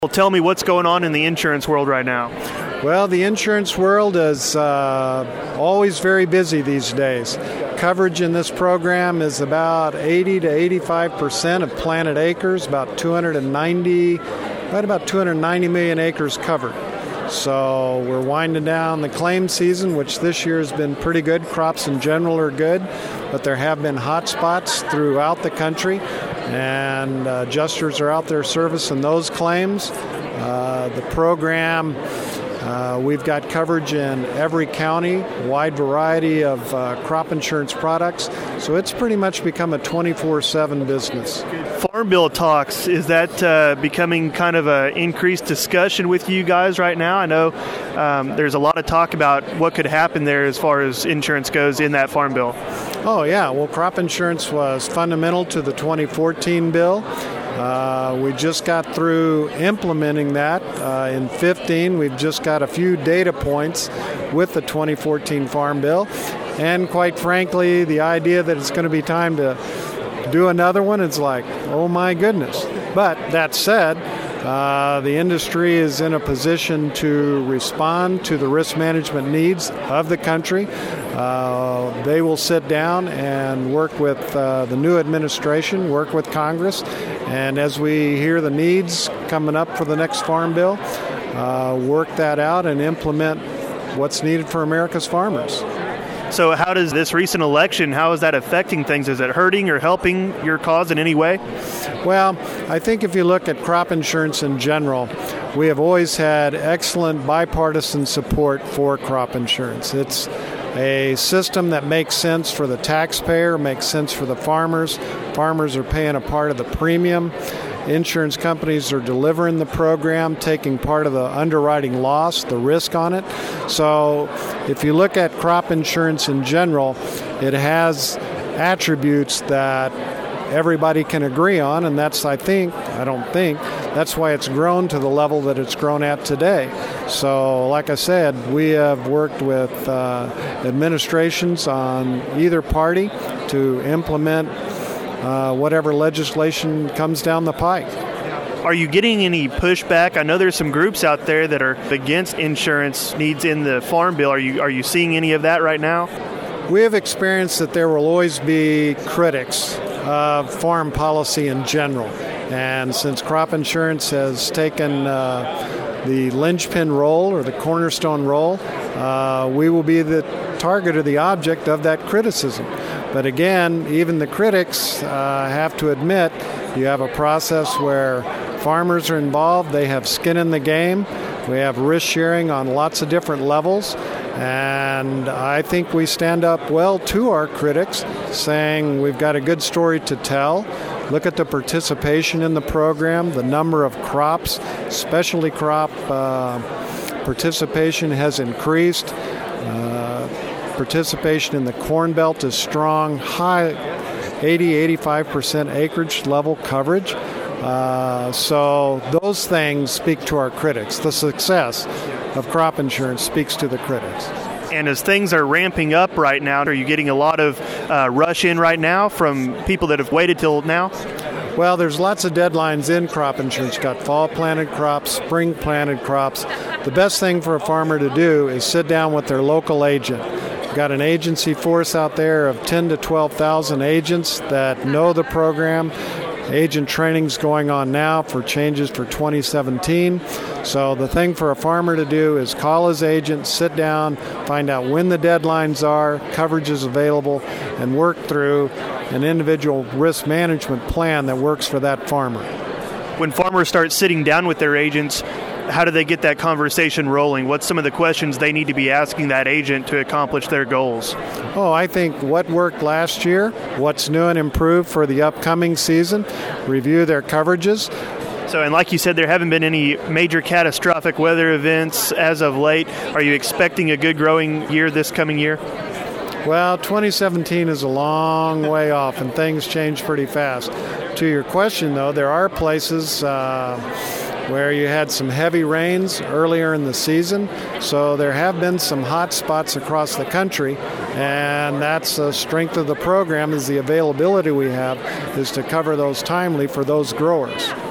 Well, tell me what's going on in the insurance world right now. Well, the insurance world is always very busy these days. Coverage in this program is about 80 to 85% of planted acres, about 290 million acres covered. So we're winding down the claim season, which this year has been pretty good. Crops in general are good, but there have been hot spots throughout the country, and adjusters are out there servicing those claims. The program, we've got coverage in every county, wide variety of crop insurance products, so it's pretty much become a 24/7 business. Farm Bill talks, is that becoming kind of an increased discussion with you guys right now? I know there's a lot of talk about what could happen there as far as insurance goes in that Farm Bill. Oh, yeah. Well, crop insurance was fundamental to the 2014 bill. We just got through implementing that in 15. We've just got a few data points with the 2014 Farm Bill. And quite frankly, the idea that it's going to be time to do another one, it's like, oh my goodness. But that said, the industry is in a position to respond to the risk management needs of the country. They will sit down and work with the new administration, work with Congress, and as we hear the needs coming up for the next Farm Bill, work that out and implement what's needed for America's farmers. So how does this recent election, how is that affecting things? Is it hurting or helping your cause in any way? Well, I think if you look at crop insurance in general, we have always had excellent bipartisan support for crop insurance. It's a system that makes sense for the taxpayer, makes sense for the farmers. Farmers are paying a part of the premium. Insurance companies are delivering the program, taking part of the underwriting loss, the risk on it. So if you look at crop insurance in general, it has attributes that everybody can agree on, and that's, that's why it's grown to the level that it's grown at today. So like I said, we have worked with administrations on either party to implement whatever legislation comes down the pike. Are you getting any pushback? I know there's some groups out there that are against insurance needs in the Farm Bill. Are you seeing any of that right now? We have experienced that there will always be critics of farm policy in general. And since crop insurance has taken the linchpin role or the cornerstone role, we will be the target or the object of that criticism. But again, even the critics have to admit you have a process where farmers are involved, they have skin in the game, we have risk sharing on lots of different levels, and I think we stand up well to our critics, saying we've got a good story to tell. Look at the participation in the program, the number of crops, specialty crop participation has increased. Participation in the Corn Belt is strong, high 80-85% acreage level coverage. So those things speak to our critics. The success of crop insurance speaks to the critics. And as things are ramping up right now, are you getting a lot of rush in right now from people that have waited till now? Well, there's lots of deadlines in crop insurance. You've got fall planted crops, spring planted crops. The best thing for a farmer to do is sit down with their local agent. We've got an agency force out there of 10 to 12,000 agents that know the program. Agent training's going on now for changes for 2017. So the thing for a farmer to do is call his agent, sit down, find out when the deadlines are, coverage is available, and work through an individual risk management plan that works for that farmer. When farmers start sitting down with their agents, how do they get that conversation rolling? What's some of the questions they need to be asking that agent to accomplish their goals? Oh, I think what worked last year, what's new and improved for the upcoming season, review their coverages. So, and like you said, there haven't been any major catastrophic weather events as of late. Are you expecting a good growing year this coming year? Well, 2017 is a long way off, and things change pretty fast. To your question, though, there are places where you had some heavy rains earlier in the season, so there have been some hot spots across the country, and that's the strength of the program, is the availability we have is to cover those timely for those growers.